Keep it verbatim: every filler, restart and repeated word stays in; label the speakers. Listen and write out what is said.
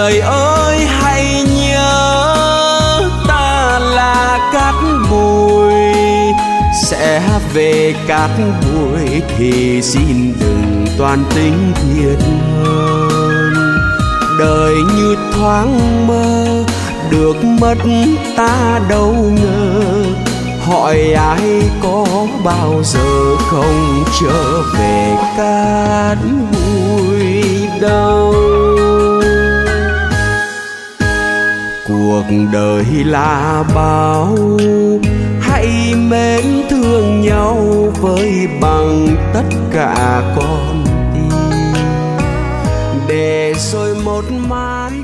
Speaker 1: người ơi hãy nhớ ta là cát bụi, sẽ về cát bụi thì xin đừng toan tính thiệt hơn. Đời như thoáng mơ, được mất ta đâu ngờ, hỏi ai có bao giờ không trở về cát bụi đâu. Cuộc đời là bao, hãy mến thương nhau với bằng tất cả con tim, để rồi một mai